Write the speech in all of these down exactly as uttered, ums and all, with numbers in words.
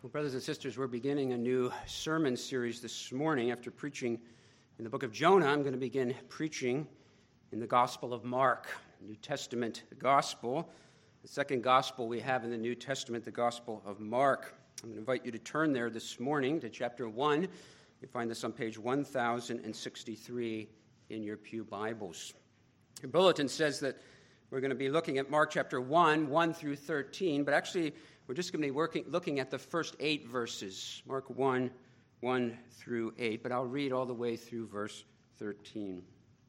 Well, brothers and sisters, we're beginning a new sermon series this morning. After preaching in the book of Jonah, I'm going to begin preaching in the Gospel of Mark, New Testament gospel. The second gospel we have in the New Testament, the Gospel of Mark. I'm going to invite you to turn there this morning to chapter one. You find this on page one thousand sixty-three in your pew Bibles. Your bulletin says that we're going to be looking at Mark chapter one, one through thirteen, but actually we're just going to be working, looking at the first eight verses, Mark one, one through eight, but I'll read all the way through verse thirteen.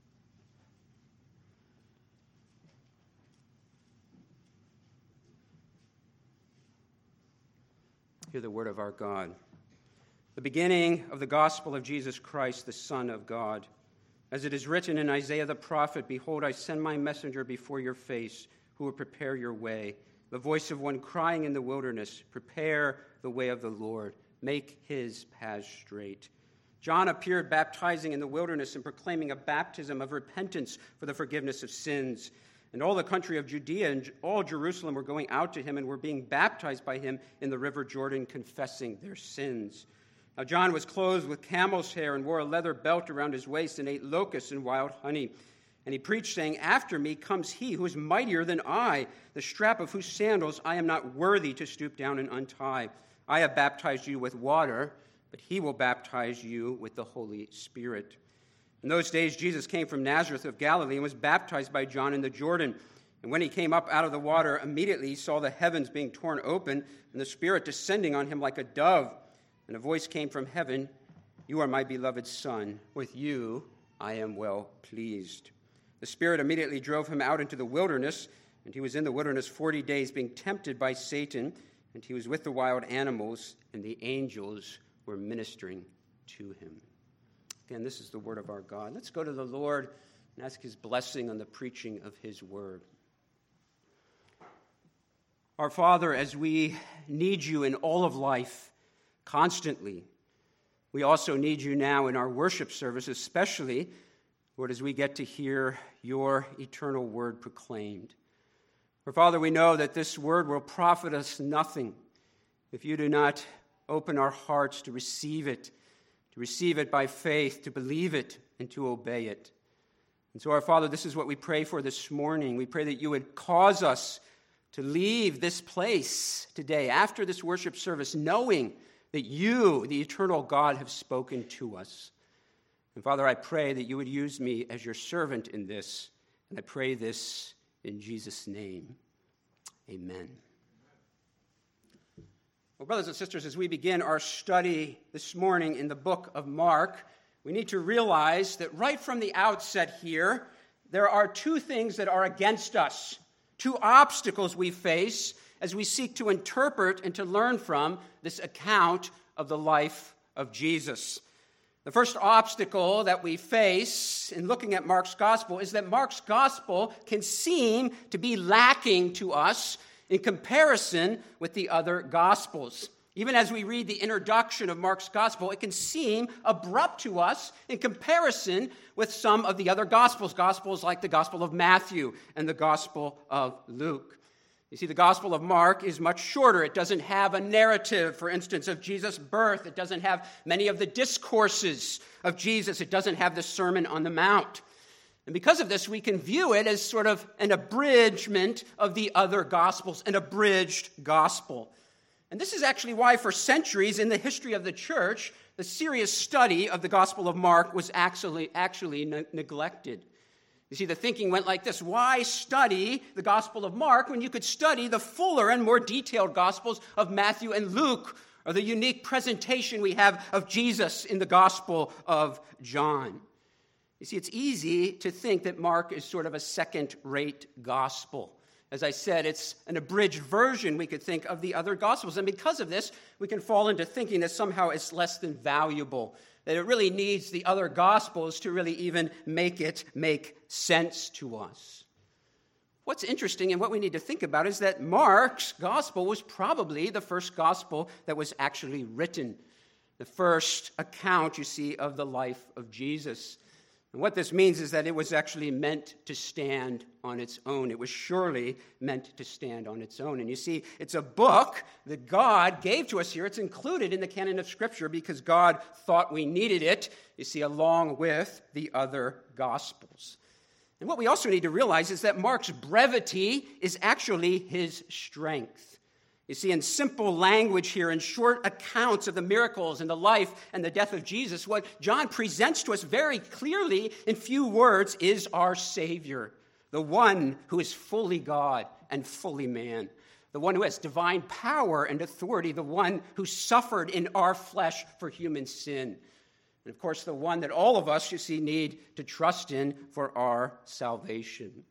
Hear the word of our God. The beginning of the gospel of Jesus Christ, the Son of God. As it is written in Isaiah the prophet, "Behold, I send my messenger before your face, who will prepare your way. The voice of one crying in the wilderness, prepare the way of the Lord, make his paths straight." John appeared baptizing in the wilderness and proclaiming a baptism of repentance for the forgiveness of sins. And all the country of Judea and all Jerusalem were going out to him and were being baptized by him in the river Jordan, confessing their sins. Now John was clothed with camel's hair and wore a leather belt around his waist and ate locusts and wild honey. And he preached, saying, "After me comes he who is mightier than I, the strap of whose sandals I am not worthy to stoop down and untie. I have baptized you with water, but he will baptize you with the Holy Spirit." In those days, Jesus came from Nazareth of Galilee and was baptized by John in the Jordan. And when he came up out of the water, immediately he saw the heavens being torn open and the Spirit descending on him like a dove. And a voice came from heaven, "You are my beloved Son. With you I am well pleased." The Spirit immediately drove him out into the wilderness, and he was in the wilderness forty days, being tempted by Satan, and he was with the wild animals, and the angels were ministering to him. Again, this is the word of our God. Let's go to the Lord and ask his blessing on the preaching of his word. Our Father, as we need you in all of life constantly, we also need you now in our worship service, especially Lord, as we get to hear your eternal word proclaimed. For Father, we know that this word will profit us nothing if you do not open our hearts to receive it, to receive it by faith, to believe it, and to obey it. And so, our Father, this is what we pray for this morning. We pray that you would cause us to leave this place today, after this worship service, knowing that you, the eternal God, have spoken to us. And Father, I pray that you would use me as your servant in this, and I pray this in Jesus' name. Amen. Well, brothers and sisters, as we begin our study this morning in the book of Mark, we need to realize that right from the outset here, there are two things that are against us, two obstacles we face as we seek to interpret and to learn from this account of the life of Jesus. The first obstacle that we face in looking at Mark's gospel is that Mark's gospel can seem to be lacking to us in comparison with the other gospels. Even as we read the introduction of Mark's gospel, it can seem abrupt to us in comparison with some of the other gospels, gospels like the Gospel of Matthew and the Gospel of Luke. You see, the Gospel of Mark is much shorter. It doesn't have a narrative, for instance, of Jesus' birth. It doesn't have many of the discourses of Jesus. It doesn't have the Sermon on the Mount. And because of this, we can view it as sort of an abridgment of the other Gospels, an abridged gospel. And this is actually why, for centuries in the history of the church, the serious study of the Gospel of Mark was actually, actually ne- neglected. You see, the thinking went like this: why study the Gospel of Mark when you could study the fuller and more detailed Gospels of Matthew and Luke, or the unique presentation we have of Jesus in the Gospel of John? You see, it's easy to think that Mark is sort of a second-rate gospel. As I said, it's an abridged version, we could think, of the other Gospels. And because of this, we can fall into thinking that somehow it's less than valuable, that it really needs the other Gospels to really even make it make sense to us. What's interesting and what we need to think about is that Mark's Gospel was probably the first Gospel that was actually written, the first account, you see, of the life of Jesus. And what this means is that it was actually meant to stand on its own. It was surely meant to stand on its own. And you see, it's a book that God gave to us here. It's included in the canon of Scripture because God thought we needed it, you see, along with the other Gospels. And what we also need to realize is that Mark's brevity is actually his strength. You see, in simple language here, in short accounts of the miracles and the life and the death of Jesus, what John presents to us very clearly in few words is our Savior, the one who is fully God and fully man, the one who has divine power and authority, the one who suffered in our flesh for human sin. And of course, the one that all of us, you see, need to trust in for our salvation.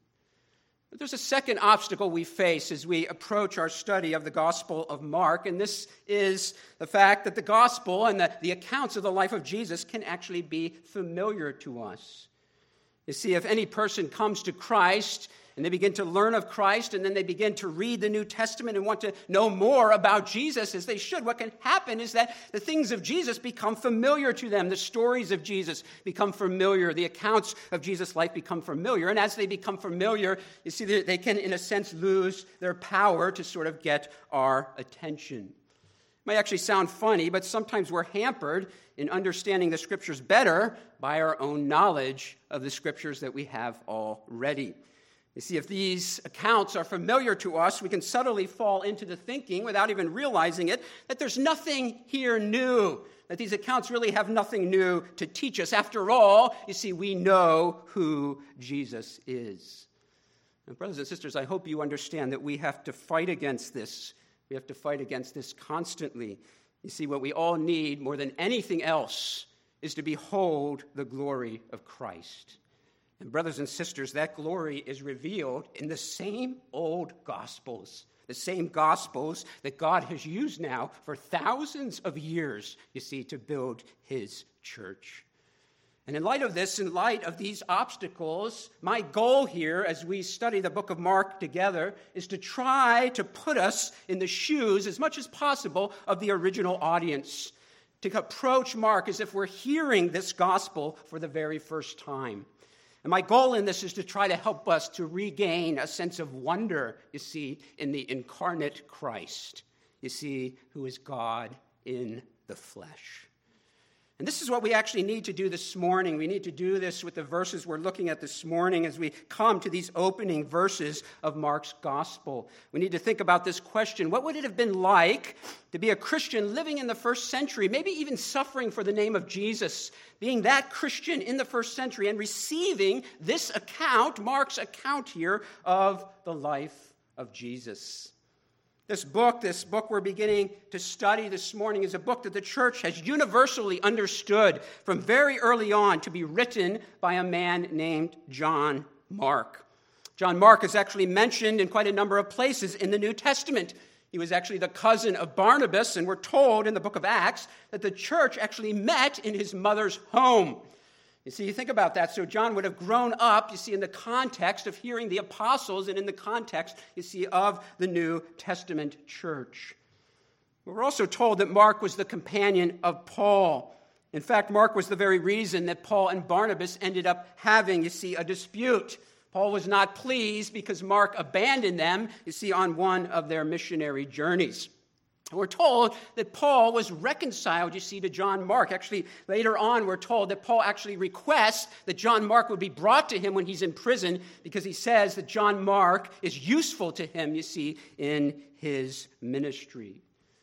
But there's a second obstacle we face as we approach our study of the Gospel of Mark, and this is the fact that the Gospel and the, the accounts of the life of Jesus can actually be familiar to us. You see, if any person comes to Christ and they begin to learn of Christ and then they begin to read the New Testament and want to know more about Jesus as they should, what can happen is that the things of Jesus become familiar to them. The stories of Jesus become familiar. The accounts of Jesus' life become familiar. And as they become familiar, you see, they can, in a sense, lose their power to sort of get our attention. It might actually sound funny, but sometimes we're hampered in understanding the Scriptures better by our own knowledge of the Scriptures that we have already. You see, if these accounts are familiar to us, we can subtly fall into the thinking, without even realizing it, that there's nothing here new, that these accounts really have nothing new to teach us. After all, you see, we know who Jesus is. And brothers and sisters, I hope you understand that we have to fight against this. We have to fight against this constantly. You see, what we all need more than anything else is to behold the glory of Christ. And brothers and sisters, that glory is revealed in the same old Gospels, the same Gospels that God has used now for thousands of years, you see, to build his church. And in light of this, in light of these obstacles, my goal here as we study the book of Mark together is to try to put us in the shoes as much as possible of the original audience, to approach Mark as if we're hearing this gospel for the very first time. And my goal in this is to try to help us to regain a sense of wonder, you see, in the incarnate Christ, you see, who is God in the flesh. And this is what we actually need to do this morning. We need to do this with the verses we're looking at this morning as we come to these opening verses of Mark's gospel. We need to think about this question: what would it have been like to be a Christian living in the first century, maybe even suffering for the name of Jesus, being that Christian in the first century and receiving this account, Mark's account here, of the life of Jesus? This book, this book we're beginning to study this morning, is a book that the church has universally understood from very early on to be written by a man named John Mark. John Mark is actually mentioned in quite a number of places in the New Testament. He was actually the cousin of Barnabas, and we're told in the book of Acts that the church actually met in his mother's home. You see, you think about that. So John would have grown up, you see, in the context of hearing the apostles and in the context, you see, of the New Testament church. We're also told that Mark was the companion of Paul. In fact, Mark was the very reason that Paul and Barnabas ended up having, you see, a dispute. Paul was not pleased because Mark abandoned them, you see, on one of their missionary journeys. We're told that Paul was reconciled, you see, to John Mark. Actually, later on, we're told that Paul actually requests that John Mark would be brought to him when he's in prison because he says that John Mark is useful to him, you see, in his ministry.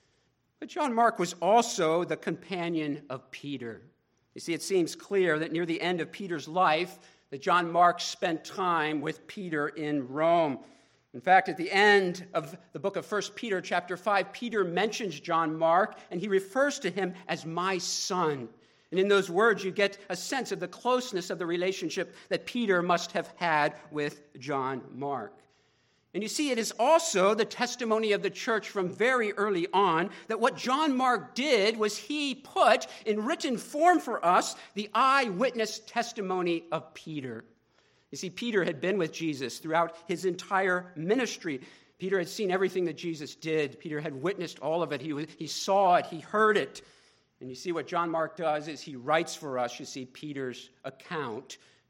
But John Mark was also the companion of Peter. You see, it seems clear that near the end of Peter's life, that John Mark spent time with Peter in Rome. In fact, at the end of the book of First Peter chapter five, Peter mentions John Mark, and he refers to him as my son. And in those words, you get a sense of the closeness of the relationship that Peter must have had with John Mark. And you see, it is also the testimony of the church from very early on that what John Mark did was he put in written form for us the eyewitness testimony of Peter. You see, Peter had been with Jesus throughout his entire ministry. Peter had seen everything that Jesus did. Peter had witnessed all of it. He, he saw it. He heard it. And you see, what John Mark does is he writes for us, you see, Peter's account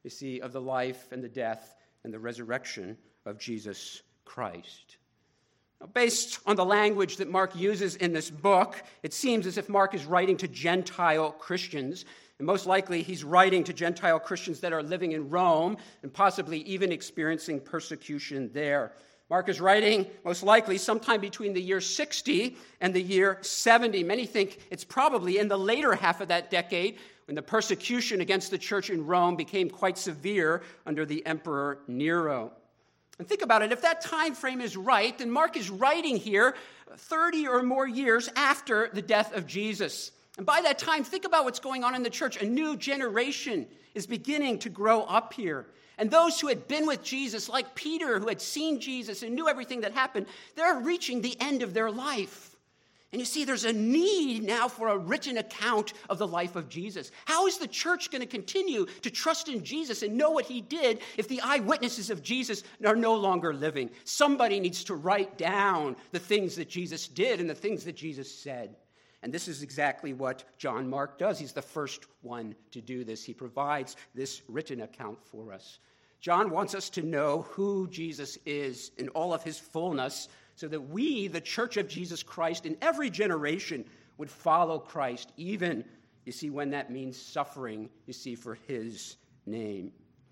you see, of the life and the death and the resurrection of Jesus Christ. Now, based on the language that Mark uses in this book, it seems as if Mark is writing to Gentile Christians, and most likely he's writing to Gentile Christians that are living in Rome and possibly even experiencing persecution there. Mark is writing, most likely, sometime between the year sixty and the year seventy. Many think it's probably in the later half of that decade when the persecution against the church in Rome became quite severe under the Emperor Nero. And think about it, if that time frame is right, then Mark is writing here thirty or more years after the death of Jesus. And by that time, think about what's going on in the church. A new generation is beginning to grow up here. And those who had been with Jesus, like Peter, who had seen Jesus and knew everything that happened, they're reaching the end of their life. And you see, there's a need now for a written account of the life of Jesus. How is the church going to continue to trust in Jesus and know what he did if the eyewitnesses of Jesus are no longer living? Somebody needs to write down the things that Jesus did and the things that Jesus said. And this is exactly what John Mark does. He's the first one to do this. He provides this written account for us. John wants us to know who Jesus is in all of his fullness so that we, the church of Jesus Christ, in every generation would follow Christ, even, you see, when that means suffering, you see, for his name.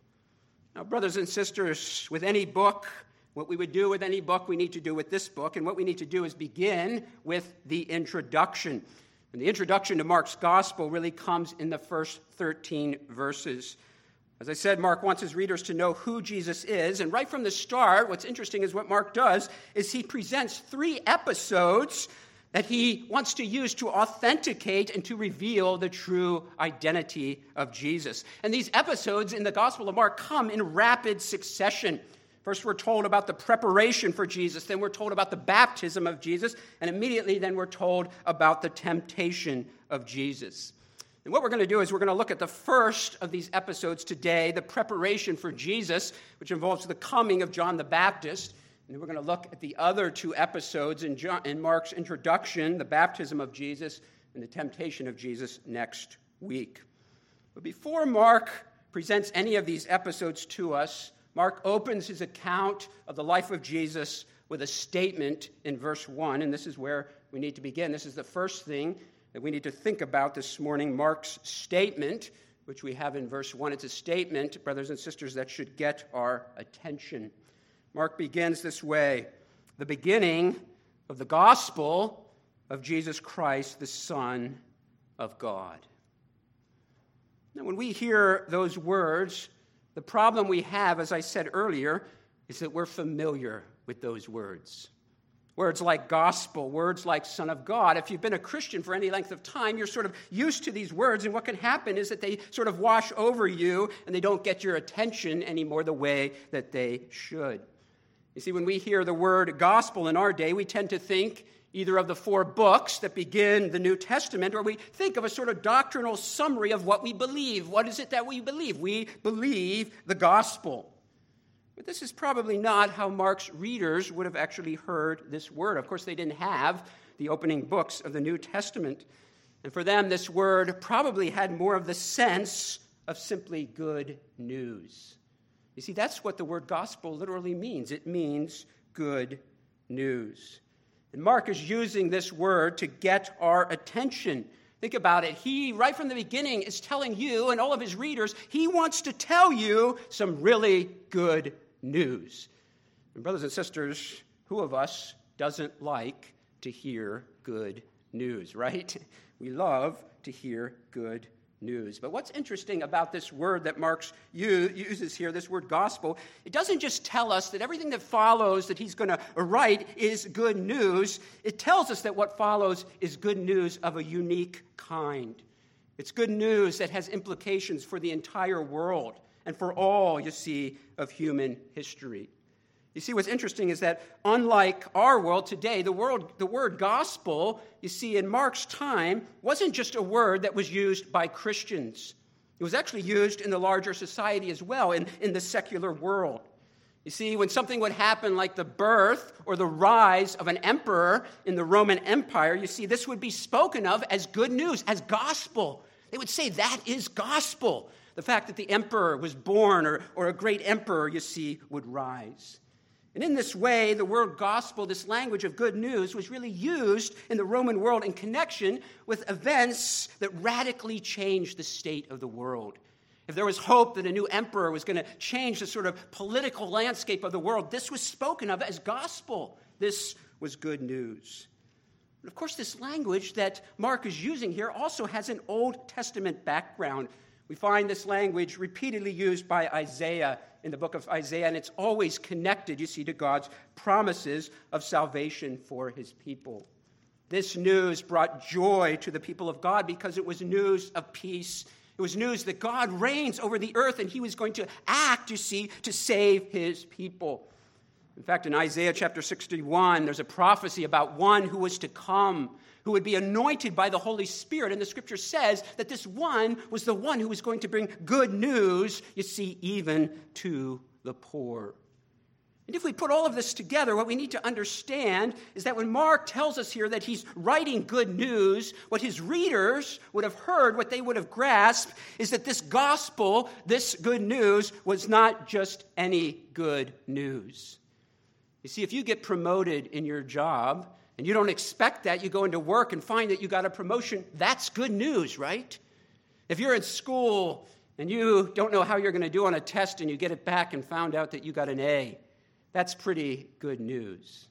Now, brothers and sisters, with any book, what we would do with any book, we need to do with this book. And what we need to do is begin with the introduction. And the introduction to Mark's gospel really comes in the first thirteen verses. As I said, Mark wants his readers to know who Jesus is. And right from the start, what's interesting is what Mark does is he presents three episodes that he wants to use to authenticate and to reveal the true identity of Jesus. And these episodes in the Gospel of Mark come in rapid succession. First, we're told about the preparation for Jesus. Then we're told about the baptism of Jesus. And immediately then we're told about the temptation of Jesus. And what we're going to do is we're going to look at the first of these episodes today, the preparation for Jesus, which involves the coming of John the Baptist. And we're going to look at the other two episodes in, John, in Mark's introduction, the baptism of Jesus and the temptation of Jesus, next week. But before Mark presents any of these episodes to us, Mark opens his account of the life of Jesus with a statement in verse one, and this is where we need to begin. This is the first thing that we need to think about this morning, Mark's statement, which we have in verse one. It's a statement, brothers and sisters, that should get our attention. Mark begins this way: the beginning of the gospel of Jesus Christ, the Son of God. Now, when we hear those words, the problem we have, as I said earlier, is that we're familiar with those words. Words like gospel, words like Son of God. If you've been a Christian for any length of time, you're sort of used to these words, and what can happen is that they sort of wash over you, and they don't get your attention anymore the way that they should. You see, when we hear the word gospel in our day, we tend to think either of the four books that begin the New Testament, or we think of a sort of doctrinal summary of what we believe. What is it that we believe? We believe the gospel. But this is probably not how Mark's readers would have actually heard this word. Of course, they didn't have the opening books of the New Testament. And for them, this word probably had more of the sense of simply good news. You see, that's what the word gospel literally means. It means good news. And Mark is using this word to get our attention. Think about it. He, right from the beginning, is telling you and all of his readers, he wants to tell you some really good news. And brothers and sisters, who of us doesn't like to hear good news, right? We love to hear good news. But what's interesting about this word that Mark uses here, this word gospel, it doesn't just tell us that everything that follows that he's going to write is good news. It tells us that what follows is good news of a unique kind. It's good news that has implications for the entire world and for all, you see, of human history. You see, what's interesting is that unlike our world today, the world, the word gospel, you see, in Mark's time, wasn't just a word that was used by Christians. It was actually used in the larger society as well, in, in the secular world. You see, when something would happen like the birth or the rise of an emperor in the Roman Empire, you see, this would be spoken of as good news, as gospel. They would say that is gospel. The fact that the emperor was born or, or a great emperor, you see, would rise. And in this way, the word gospel, this language of good news, was really used in the Roman world in connection with events that radically changed the state of the world. If there was hope that a new emperor was going to change the sort of political landscape of the world, this was spoken of as gospel. This was good news. And of course, this language that Mark is using here also has an Old Testament background. We find this language repeatedly used by Isaiah in the book of Isaiah, and it's always connected, you see, to God's promises of salvation for his people. This news brought joy to the people of God because it was news of peace. It was news that God reigns over the earth and he was going to act, you see, to save his people. In fact, in Isaiah chapter sixty-one, there's a prophecy about one who was to come, who would be anointed by the Holy Spirit. And the scripture says that this one was the one who was going to bring good news, you see, even to the poor. And if we put all of this together, what we need to understand is that when Mark tells us here that he's writing good news, what his readers would have heard, what they would have grasped, is that this gospel, this good news, was not just any good news. You see, if you get promoted in your job, and you don't expect that, you go into work and find that you got a promotion, that's good news, right? If you're in school and you don't know how you're going to do on a test and you get it back and found out that you got an A, that's pretty good news.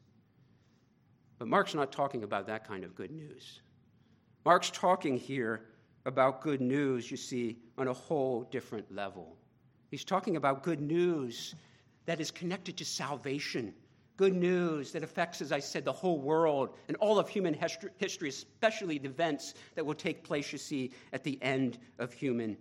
But Mark's not talking about that kind of good news. Mark's talking here about good news, you see, on a whole different level. He's talking about good news that is connected to salvation. Good news that affects, as I said, the whole world and all of human history, especially the events that will take place, you see, at the end of human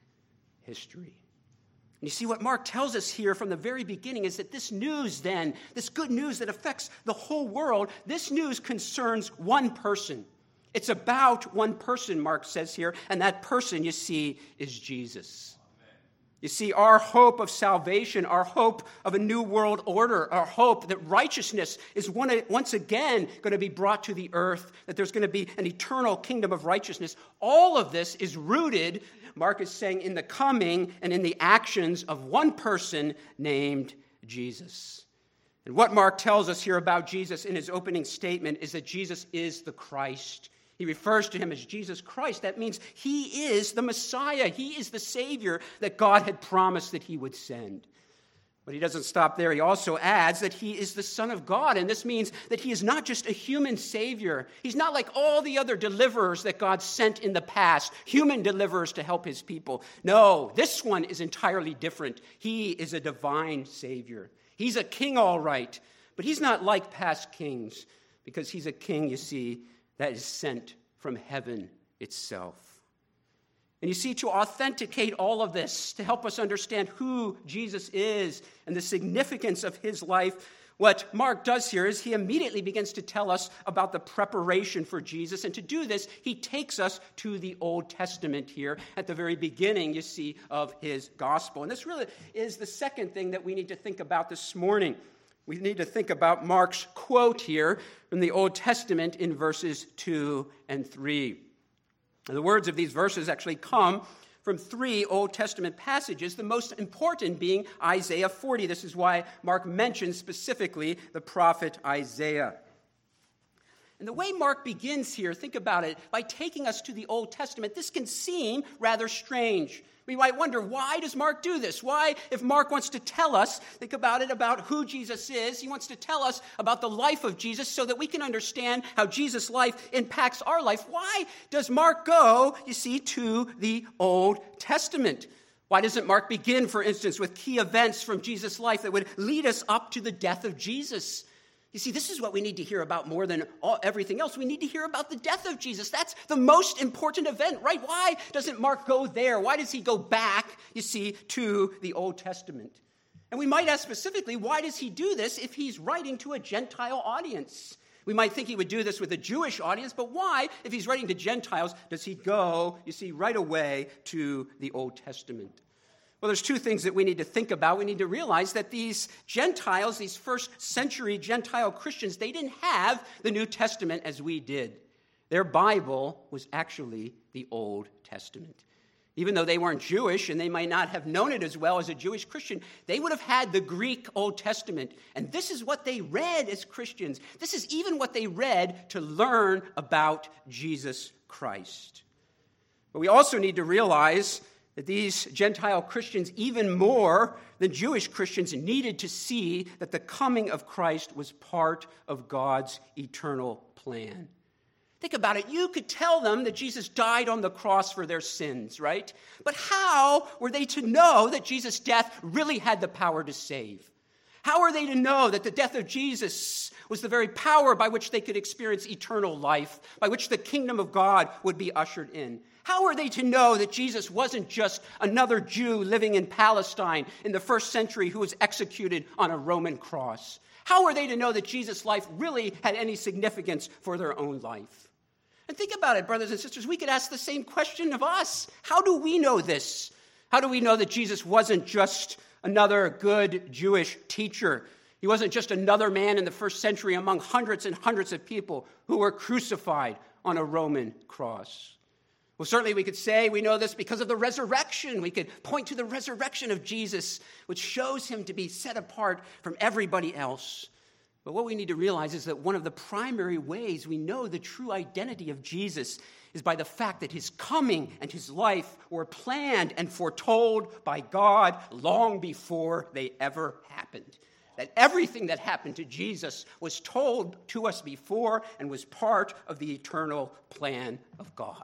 history. And you see, what Mark tells us here from the very beginning is that this news then, this good news that affects the whole world, this news concerns one person. It's about one person, Mark says here, and that person, you see, is Jesus. You see, our hope of salvation, our hope of a new world order, our hope that righteousness is once again going to be brought to the earth, that there's going to be an eternal kingdom of righteousness, all of this is rooted, Mark is saying, in the coming and in the actions of one person named Jesus. And what Mark tells us here about Jesus in his opening statement is that Jesus is the Christ. He refers to him as Jesus Christ. That means he is the Messiah. He is the Savior that God had promised that he would send. But he doesn't stop there. He also adds that he is the Son of God. And this means that he is not just a human Savior. He's not like all the other deliverers that God sent in the past, human deliverers to help his people. No, this one is entirely different. He is a divine Savior. He's a king, all right, but he's not like past kings because he's a king, you see, that is sent from heaven itself. And you see, to authenticate all of this, to help us understand who Jesus is and the significance of his life, what Mark does here is he immediately begins to tell us about the preparation for Jesus. And to do this, he takes us to the Old Testament here at the very beginning, you see, of his gospel. And this really is the second thing that we need to think about this morning. We need to think about Mark's quote here from the Old Testament in verses two and three. And the words of these verses actually come from three Old Testament passages, the most important being Isaiah forty. This is why Mark mentions specifically the prophet Isaiah. And the way Mark begins here, think about it, by taking us to the Old Testament, this can seem rather strange. We might wonder, why does Mark do this? Why, if Mark wants to tell us, think about it, about who Jesus is, he wants to tell us about the life of Jesus so that we can understand how Jesus' life impacts our life. Why does Mark go, you see, to the Old Testament? Why doesn't Mark begin, for instance, with key events from Jesus' life that would lead us up to the death of Jesus? You see, this is what we need to hear about more than all, everything else. We need to hear about the death of Jesus. That's the most important event, right? Why doesn't Mark go there? Why does he go back, you see, to the Old Testament? And we might ask specifically, why does he do this if he's writing to a Gentile audience? We might think he would do this with a Jewish audience, but why, if he's writing to Gentiles, does he go, you see, right away to the Old Testament? Well, there's two things that we need to think about. We need to realize that these Gentiles, these first century Gentile Christians, they didn't have the New Testament as we did. Their Bible was actually the Old Testament. Even though they weren't Jewish and they might not have known it as well as a Jewish Christian, they would have had the Greek Old Testament. And this is what they read as Christians. This is even what they read to learn about Jesus Christ. But we also need to realize that these Gentile Christians, even more than Jewish Christians, needed to see that the coming of Christ was part of God's eternal plan. Think about it. You could tell them that Jesus died on the cross for their sins, right? But how were they to know that Jesus' death really had the power to save? How are they to know that the death of Jesus was the very power by which they could experience eternal life, by which the kingdom of God would be ushered in? How are they to know that Jesus wasn't just another Jew living in Palestine in the first century who was executed on a Roman cross? How are they to know that Jesus' life really had any significance for their own life? And think about it, brothers and sisters. We could ask the same question of us. How do we know this? How do we know that Jesus wasn't just another good Jewish teacher? He wasn't just another man in the first century among hundreds and hundreds of people who were crucified on a Roman cross. Well, certainly we could say we know this because of the resurrection. We could point to the resurrection of Jesus, which shows him to be set apart from everybody else. But what we need to realize is that one of the primary ways we know the true identity of Jesus is by the fact that his coming and his life were planned and foretold by God long before they ever happened. That everything that happened to Jesus was told to us before and was part of the eternal plan of God.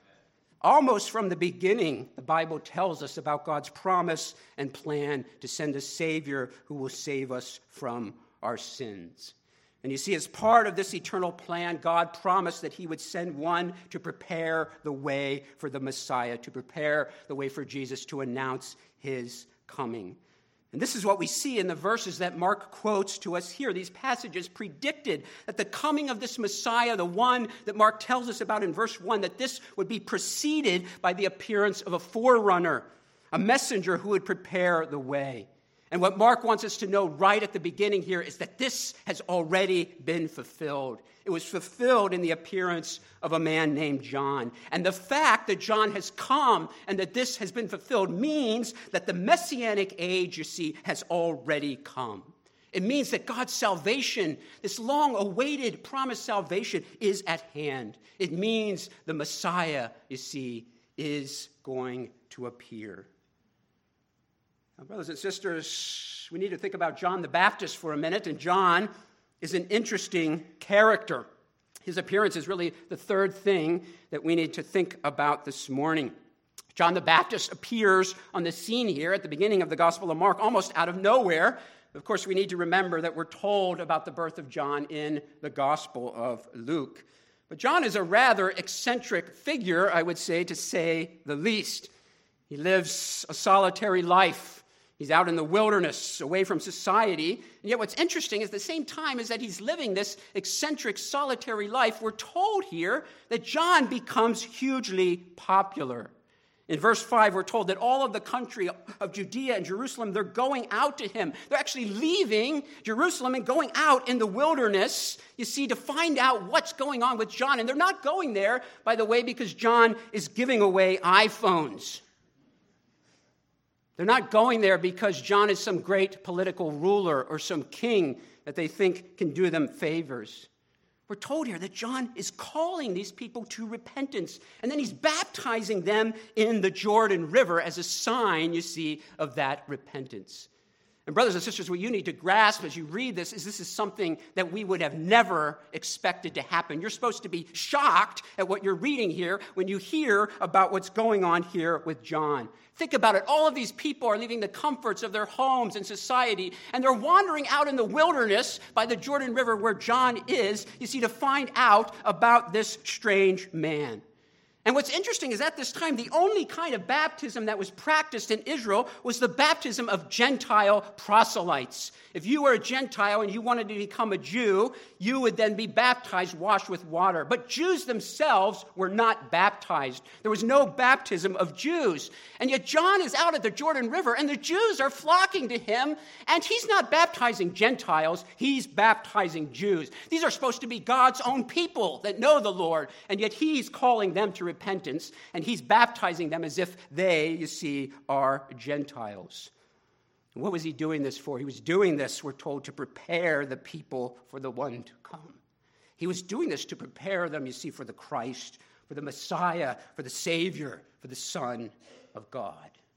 Almost from the beginning, the Bible tells us about God's promise and plan to send a Savior who will save us from our sins. And you see, as part of this eternal plan, God promised that he would send one to prepare the way for the Messiah, to prepare the way for Jesus to announce his coming. And this is what we see in the verses that Mark quotes to us here. These passages predicted that the coming of this Messiah, the one that Mark tells us about in verse one, that this would be preceded by the appearance of a forerunner, a messenger who would prepare the way. And what Mark wants us to know right at the beginning here is that this has already been fulfilled. It was fulfilled in the appearance of a man named John. And the fact that John has come and that this has been fulfilled means that the Messianic age, you see, has already come. It means that God's salvation, this long-awaited promised salvation, is at hand. It means the Messiah, you see, is going to appear. Now, brothers and sisters, we need to think about John the Baptist for a minute, and John is an interesting character. His appearance is really the third thing that we need to think about this morning. John the Baptist appears on the scene here at the beginning of the Gospel of Mark, almost out of nowhere. Of course, we need to remember that we're told about the birth of John in the Gospel of Luke. But John is a rather eccentric figure, I would say, to say the least. He lives a solitary life. He's out in the wilderness, away from society. And yet what's interesting is at the same time is that he's living this eccentric, solitary life, we're told here that John becomes hugely popular. In verse five, we're told that all of the country of Judea and Jerusalem, they're going out to him. They're actually leaving Jerusalem and going out in the wilderness, you see, to find out what's going on with John. And they're not going there, by the way, because John is giving away iPhones. They're not going there because John is some great political ruler or some king that they think can do them favors. We're told here that John is calling these people to repentance, and then he's baptizing them in the Jordan River as a sign, you see, of that repentance. And brothers and sisters, what you need to grasp as you read this is this is something that we would have never expected to happen. You're supposed to be shocked at what you're reading here when you hear about what's going on here with John. Think about it. All of these people are leaving the comforts of their homes and society, and they're wandering out in the wilderness by the Jordan River where John is, you see, to find out about this strange man. And what's interesting is at this time, the only kind of baptism that was practiced in Israel was the baptism of Gentile proselytes. If you were a Gentile and you wanted to become a Jew, you would then be baptized, washed with water. But Jews themselves were not baptized. There was no baptism of Jews. And yet John is out at the Jordan River, and the Jews are flocking to him, and he's not baptizing Gentiles, he's baptizing Jews. These are supposed to be God's own people that know the Lord, and yet he's calling them to repentance, and he's baptizing them as if they, you see, are Gentiles. And what was he doing this for? He was doing this, we're told, to prepare the people for the one to come. He was doing this to prepare them, you see, for the Christ, for the Messiah, for the Savior, for the Son of God.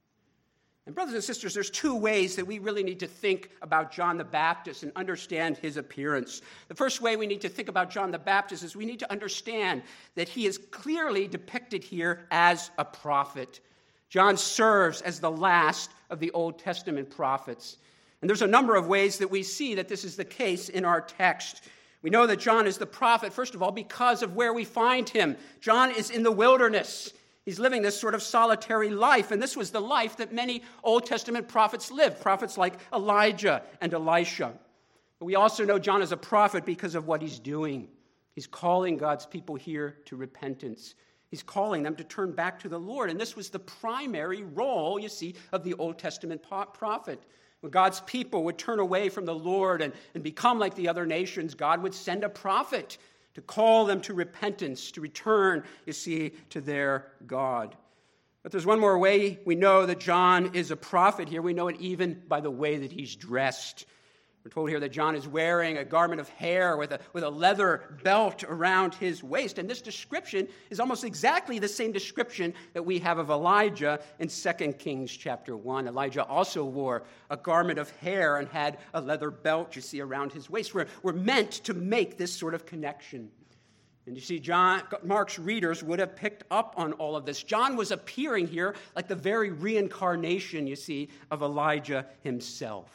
And brothers and sisters, there's two ways that we really need to think about John the Baptist and understand his appearance. The first way we need to think about John the Baptist is we need to understand that he is clearly depicted here as a prophet. John serves as the last of the Old Testament prophets. And there's a number of ways that we see that this is the case in our text. We know that John is the prophet, first of all, because of where we find him. John is in the wilderness. He's living this sort of solitary life, and this was the life that many Old Testament prophets lived, prophets like Elijah and Elisha. But we also know John is a prophet because of what he's doing. He's calling God's people here to repentance. He's calling them to turn back to the Lord, and this was the primary role, you see, of the Old Testament prophet. When God's people would turn away from the Lord and, and become like the other nations, God would send a prophet to call them to repentance, to return, you see, to their God. But there's one more way we know that John is a prophet here. We know it even by the way that he's dressed. We're told here that John is wearing a garment of hair with a, with a leather belt around his waist. And this description is almost exactly the same description that we have of Elijah in Second Kings chapter one. Elijah also wore a garment of hair and had a leather belt, you see, around his waist. We're, we're meant to make this sort of connection. And you see, John, Mark's readers would have picked up on all of this. John was appearing here like the very reincarnation, you see, of Elijah himself.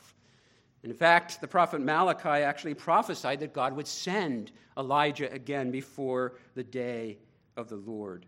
In fact, the prophet Malachi actually prophesied that God would send Elijah again before the day of the Lord.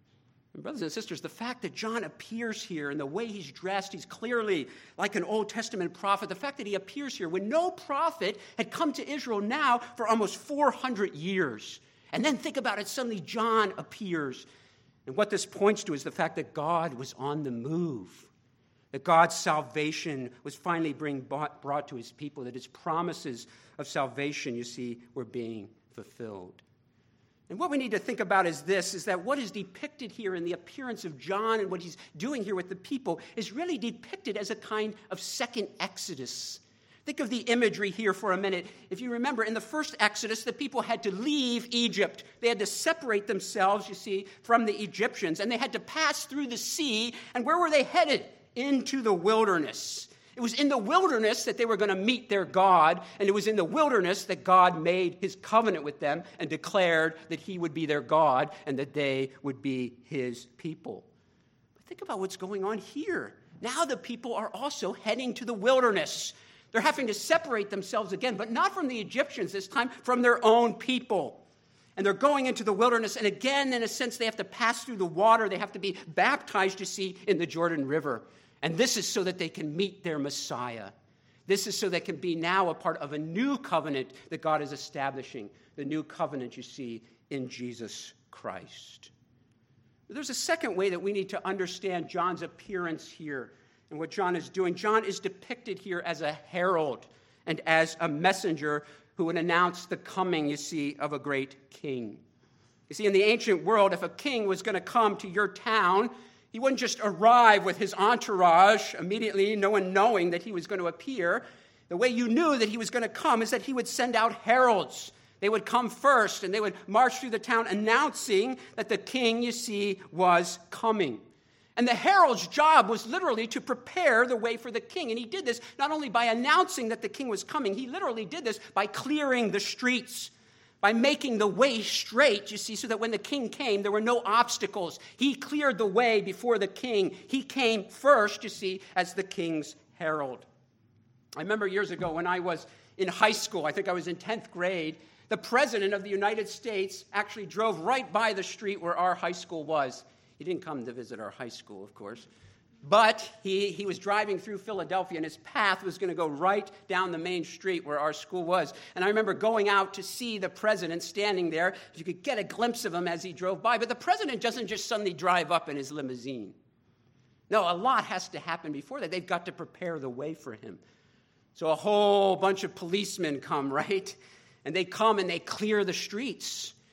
And brothers and sisters, the fact that John appears here and the way he's dressed, he's clearly like an Old Testament prophet. The fact that he appears here when no prophet had come to Israel now for almost four hundred years. And then think about it, suddenly John appears. And what this points to is the fact that God was on the move. That God's salvation was finally being brought to his people, that his promises of salvation, you see, were being fulfilled. And what we need to think about is this, is that what is depicted here in the appearance of John and what he's doing here with the people is really depicted as a kind of second Exodus. Think of the imagery here for a minute. If you remember, in the first Exodus, the people had to leave Egypt. They had to separate themselves, you see, from the Egyptians, and they had to pass through the sea. And where were they headed? Into the wilderness. It was in the wilderness that they were going to meet their God, and it was in the wilderness that God made his covenant with them and declared that he would be their God and that they would be his people. But think about what's going on here. Now the people are also heading to the wilderness. They're having to separate themselves again, but not from the Egyptians this time, from their own people. And they're going into the wilderness, and again, in a sense, they have to pass through the water. They have to be baptized, you see, in the Jordan River. And this is so that they can meet their Messiah. This is so they can be now a part of a new covenant that God is establishing, the new covenant, you see, in Jesus Christ. But there's a second way that we need to understand John's appearance here and what John is doing. John is depicted here as a herald and as a messenger who would announce the coming, you see, of a great king. You see, in the ancient world, if a king was going to come to your town, he wouldn't just arrive with his entourage immediately, no one knowing that he was going to appear. The way you knew that he was going to come is that he would send out heralds. They would come first, and they would march through the town announcing that the king, you see, was coming. And the herald's job was literally to prepare the way for the king. And he did this not only by announcing that the king was coming, he literally did this by clearing the streets, by making the way straight, you see, so that when the king came, there were no obstacles. He cleared the way before the king. He came first, you see, as the king's herald. I remember years ago when I was in high school, I think I was in tenth grade, the president of the United States actually drove right by the street where our high school was. He didn't come to visit our high school, of course. But he, he was driving through Philadelphia, and his path was going to go right down the main street where our school was. And I remember going out to see the president standing there. You could get a glimpse of him as he drove by. But the president doesn't just suddenly drive up in his limousine. No, a lot has to happen before that. They've got to prepare the way for him. So a whole bunch of policemen come, right? And they come and they clear the streets.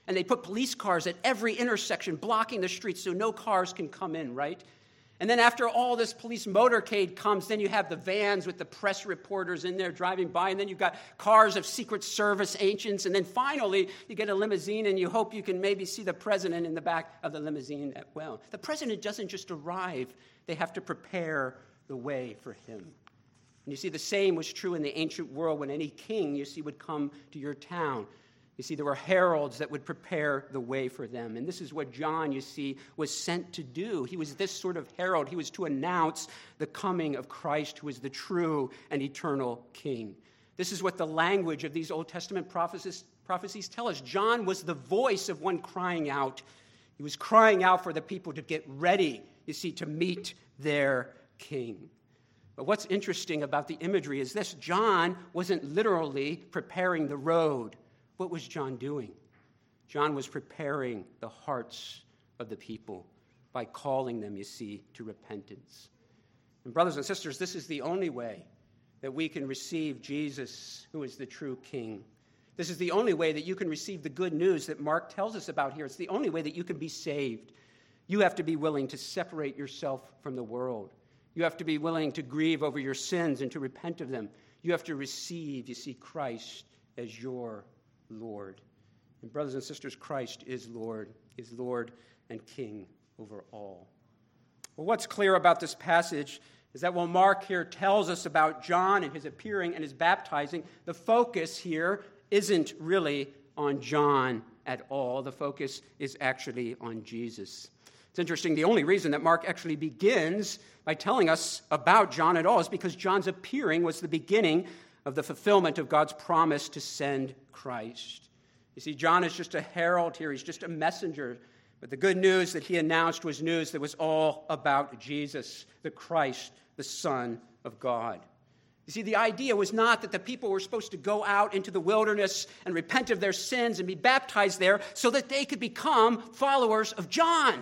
And they put police cars at every intersection, blocking the streets so no cars can come in, right? And then after all this police motorcade comes, then you have the vans with the press reporters in there driving by, and then you've got cars of Secret Service agents, and then finally you get a limousine and you hope you can maybe see the president in the back of the limousine as well. The president doesn't just arrive. They have to prepare the way for him. And you see, the same was true in the ancient world when any king, you see, would come to your town. You see, there were heralds that would prepare the way for them. And this is what John, you see, was sent to do. He was this sort of herald. He was to announce the coming of Christ, who is the true and eternal king. This is what the language of these Old Testament prophecies, prophecies tell us. John was the voice of one crying out. He was crying out for the people to get ready, you see, to meet their king. But what's interesting about the imagery is this. John wasn't literally preparing the road. What was John doing? John was preparing the hearts of the people by calling them, you see, to repentance. And brothers and sisters, this is the only way that we can receive Jesus, who is the true King. This is the only way that you can receive the good news that Mark tells us about here. It's the only way that you can be saved. You have to be willing to separate yourself from the world. You have to be willing to grieve over your sins and to repent of them. You have to receive, you see, Christ as your Lord. And brothers and sisters, Christ is Lord, is Lord and King over all. Well, what's clear about this passage is that while Mark here tells us about John and his appearing and his baptizing, the focus here isn't really on John at all. The focus is actually on Jesus. It's interesting, the only reason that Mark actually begins by telling us about John at all is because John's appearing was the beginning of the fulfillment of God's promise to send Christ. You see, John is just a herald here. He's just a messenger. But the good news that he announced was news that was all about Jesus, the Christ, the Son of God. You see, the idea was not that the people were supposed to go out into the wilderness and repent of their sins and be baptized there so that they could become followers of John.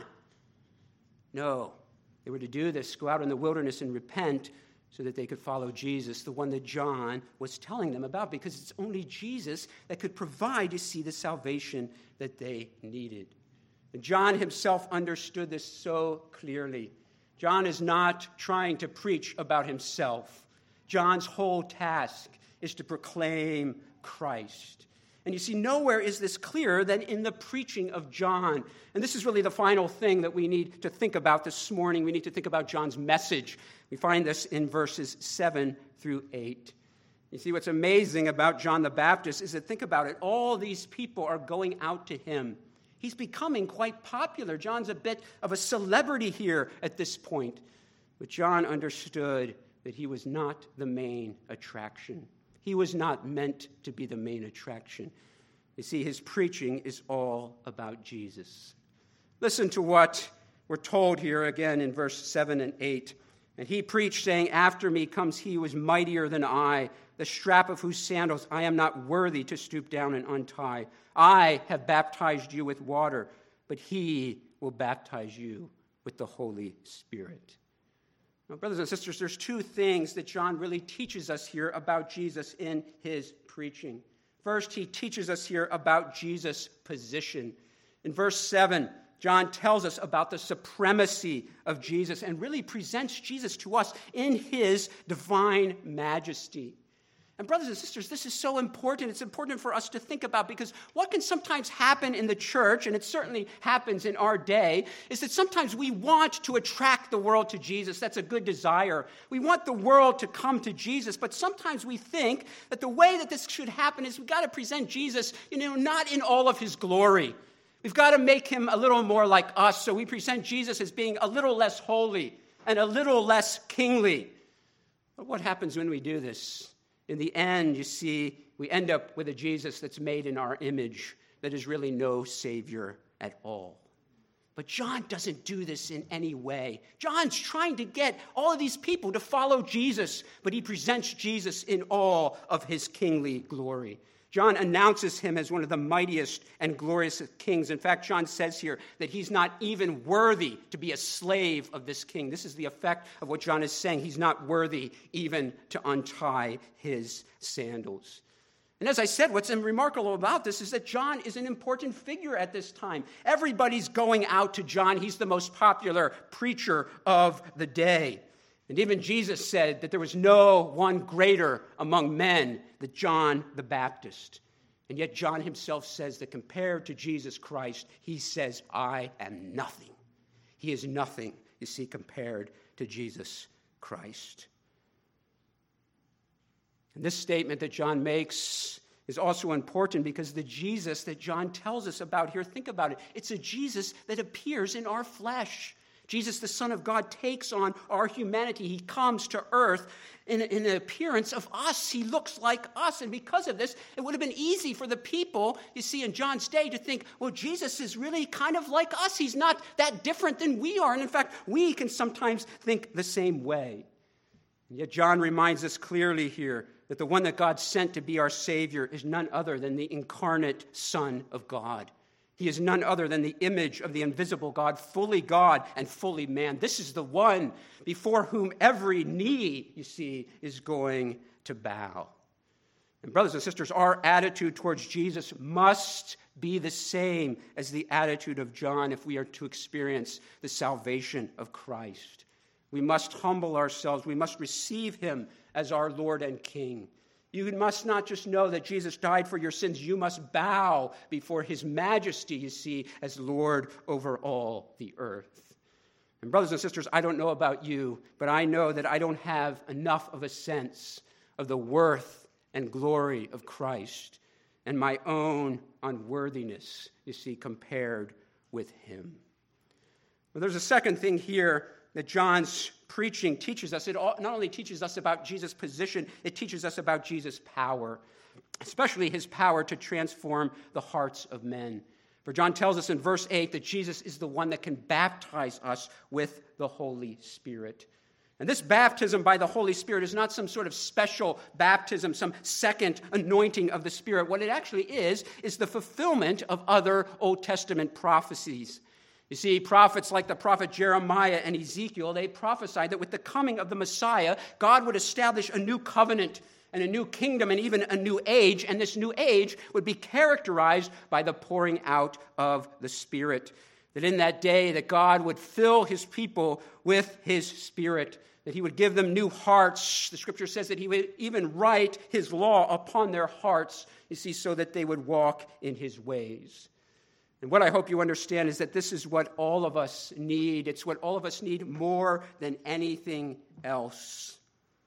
No, they were to do this, go out in the wilderness and repent so that they could follow Jesus, the one that John was telling them about, because it's only Jesus that could provide, you see, the salvation that they needed. And John himself understood this so clearly. John is not trying to preach about himself. John's whole task is to proclaim Christ. And you see, nowhere is this clearer than in the preaching of John. And this is really the final thing that we need to think about this morning. We need to think about John's message. We find this in verses seven through eight. You see, what's amazing about John the Baptist is that, think about it, all these people are going out to him. He's becoming quite popular. John's a bit of a celebrity here at this point. But John understood that he was not the main attraction. He was not meant to be the main attraction. You see, his preaching is all about Jesus. Listen to what we're told here again in verse seven and eight. And he preached, saying, "After me comes he who is mightier than I, the strap of whose sandals I am not worthy to stoop down and untie. I have baptized you with water, but he will baptize you with the Holy Spirit." Now, brothers and sisters, there's two things that John really teaches us here about Jesus in his preaching. First, he teaches us here about Jesus' position. In verse seven, John tells us about the supremacy of Jesus and really presents Jesus to us in his divine majesty. And brothers and sisters, this is so important. It's important for us to think about, because what can sometimes happen in the church, and it certainly happens in our day, is that sometimes we want to attract the world to Jesus. That's a good desire. We want the world to come to Jesus, but sometimes we think that the way that this should happen is we've got to present Jesus, you know, not in all of his glory. We've got to make him a little more like us, so we present Jesus as being a little less holy and a little less kingly. But what happens when we do this? In the end, you see, we end up with a Jesus that's made in our image, that is really no Savior at all. But John doesn't do this in any way. John's trying to get all of these people to follow Jesus, but he presents Jesus in all of his kingly glory. John announces him as one of the mightiest and glorious kings. In fact, John says here that he's not even worthy to be a slave of this king. This is the effect of what John is saying. He's not worthy even to untie his sandals. And as I said, what's remarkable about this is that John is an important figure at this time. Everybody's going out to John. He's the most popular preacher of the day. And even Jesus said that there was no one greater among men than John the Baptist. And yet John himself says that compared to Jesus Christ, he says, I am nothing. He is nothing, you see, compared to Jesus Christ. And this statement that John makes is also important because the Jesus that John tells us about here, think about it, it's a Jesus that appears in our flesh. Jesus, the Son of God, takes on our humanity. He comes to earth in, in the appearance of us. He looks like us. And because of this, it would have been easy for the people, you see, in John's day to think, well, Jesus is really kind of like us. He's not that different than we are. And in fact, we can sometimes think the same way. And yet John reminds us clearly here that the one that God sent to be our Savior is none other than the incarnate Son of God. He is none other than the image of the invisible God, fully God and fully man. This is the one before whom every knee, you see, is going to bow. And brothers and sisters, our attitude towards Jesus must be the same as the attitude of John if we are to experience the salvation of Christ. We must humble ourselves. We must receive him as our Lord and King. You must not just know that Jesus died for your sins. You must bow before his majesty, you see, as Lord over all the earth. And brothers and sisters, I don't know about you, but I know that I don't have enough of a sense of the worth and glory of Christ and my own unworthiness, you see, compared with him. Well, there's a second thing here that John's preaching teaches us. It not only teaches us about Jesus' position, it teaches us about Jesus' power, especially his power to transform the hearts of men. For John tells us in verse eight that Jesus is the one that can baptize us with the Holy Spirit. And this baptism by the Holy Spirit is not some sort of special baptism, some second anointing of the Spirit. What it actually is, is the fulfillment of other Old Testament prophecies. You see, prophets like the prophet Jeremiah and Ezekiel, they prophesied that with the coming of the Messiah, God would establish a new covenant and a new kingdom and even a new age, and this new age would be characterized by the pouring out of the Spirit. That in that day, that God would fill his people with his Spirit, that he would give them new hearts. The scripture says that he would even write his law upon their hearts, you see, so that they would walk in his ways. And what I hope you understand is that this is what all of us need. It's what all of us need more than anything else.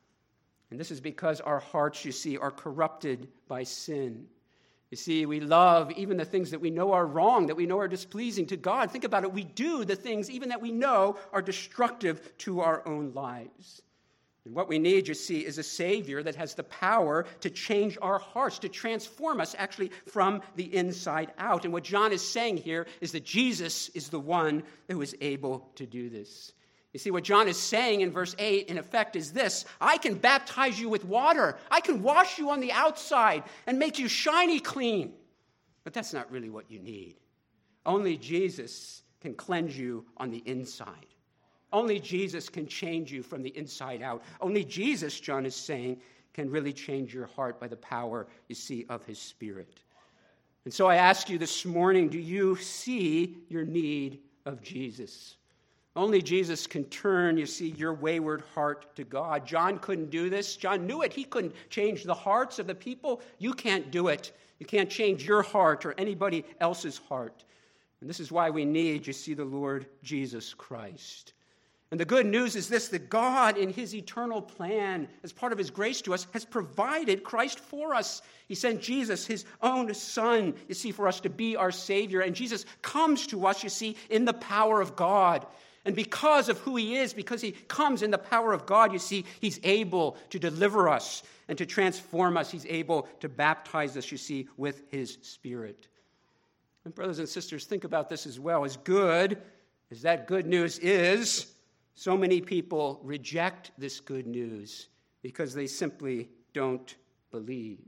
And this is because our hearts, you see, are corrupted by sin. You see, we love even the things that we know are wrong, that we know are displeasing to God. Think about it. We do the things even that we know are destructive to our own lives. And what we need, you see, is a Savior that has the power to change our hearts, to transform us actually from the inside out. And what John is saying here is that Jesus is the one who is able to do this. You see, what John is saying in verse eight, in effect, is this: I can baptize you with water. I can wash you on the outside and make you shiny clean. But that's not really what you need. Only Jesus can cleanse you on the inside. Only Jesus can change you from the inside out. Only Jesus, John is saying, can really change your heart by the power, you see, of his Spirit. And so I ask you this morning, do you see your need of Jesus? Only Jesus can turn, you see, your wayward heart to God. John couldn't do this. John knew it. He couldn't change the hearts of the people. You can't do it. You can't change your heart or anybody else's heart. And this is why we need, you see, the Lord Jesus Christ. And the good news is this, that God, in his eternal plan, as part of his grace to us, has provided Christ for us. He sent Jesus, his own Son, you see, for us to be our Savior. And Jesus comes to us, you see, in the power of God. And because of who he is, because he comes in the power of God, you see, he's able to deliver us and to transform us. He's able to baptize us, you see, with his Spirit. And brothers and sisters, think about this as well. As good as that good news is, so many people reject this good news because they simply don't believe.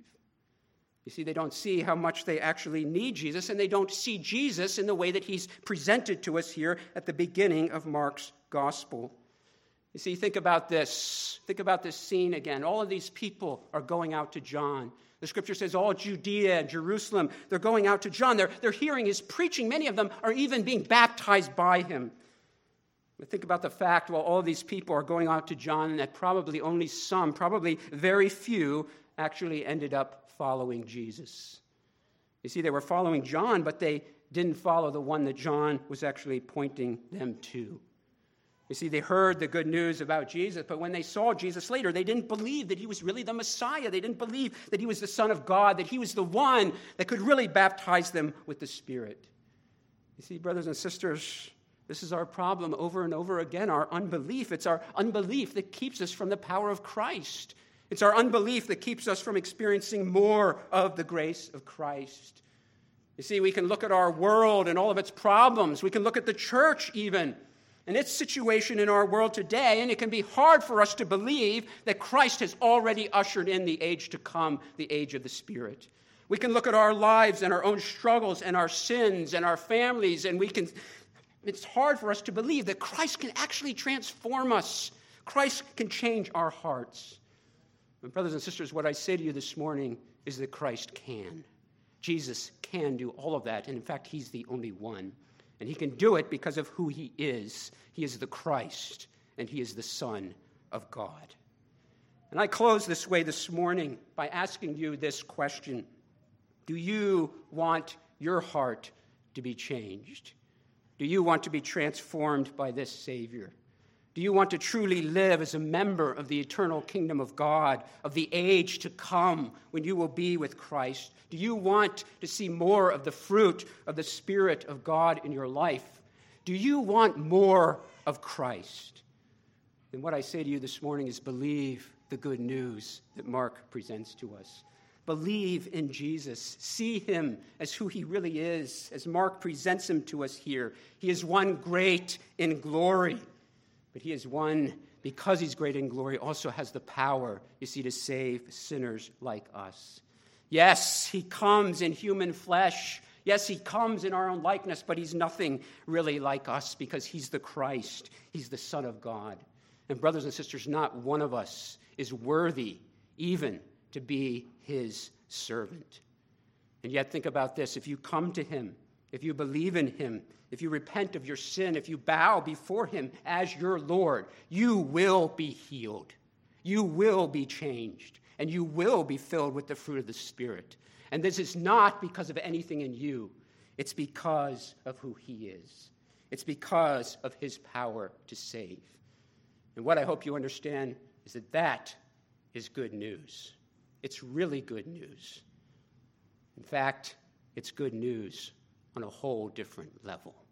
You see, they don't see how much they actually need Jesus, and they don't see Jesus in the way that he's presented to us here at the beginning of Mark's gospel. You see, think about this. Think about this scene again. All of these people are going out to John. The scripture says all Judea and Jerusalem, they're going out to John. They're, they're hearing his preaching. Many of them are even being baptized by him. But think about the fact, while all these people are going out to John, that probably only some, probably very few, actually ended up following Jesus. You see, they were following John, but they didn't follow the one that John was actually pointing them to. You see, they heard the good news about Jesus, but when they saw Jesus later, they didn't believe that he was really the Messiah. They didn't believe that he was the Son of God, that he was the one that could really baptize them with the Spirit. You see, brothers and sisters, this is our problem over and over again, our unbelief. It's our unbelief that keeps us from the power of Christ. It's our unbelief that keeps us from experiencing more of the grace of Christ. You see, we can look at our world and all of its problems. We can look at the church even and its situation in our world today, and it can be hard for us to believe that Christ has already ushered in the age to come, the age of the Spirit. We can look at our lives and our own struggles and our sins and our families, and we can, it's hard for us to believe that Christ can actually transform us. Christ can change our hearts. But brothers and sisters, what I say to you this morning is that Christ can. Jesus can do all of that, and in fact, he's the only one. And he can do it because of who he is. He is the Christ, and he is the Son of God. And I close this way this morning by asking you this question. Do you want your heart to be changed? Do you want to be transformed by this Savior? Do you want to truly live as a member of the eternal kingdom of God, of the age to come when you will be with Christ? Do you want to see more of the fruit of the Spirit of God in your life? Do you want more of Christ? Then what I say to you this morning is believe the good news that Mark presents to us. Believe in Jesus. See him as who he really is, as Mark presents him to us here. He is one great in glory. But he is one, because he's great in glory, also has the power, you see, to save sinners like us. Yes, he comes in human flesh. Yes, he comes in our own likeness, but he's nothing really like us because he's the Christ. He's the Son of God. And brothers and sisters, not one of us is worthy even to be his servant. And yet think about this. If you come to him, if you believe in him, if you repent of your sin, if you bow before him as your Lord, you will be healed. You will be changed. And you will be filled with the fruit of the Spirit. And this is not because of anything in you. It's because of who he is. It's because of his power to save. And what I hope you understand is that that is good news. It's really good news. In fact, it's good news on a whole different level.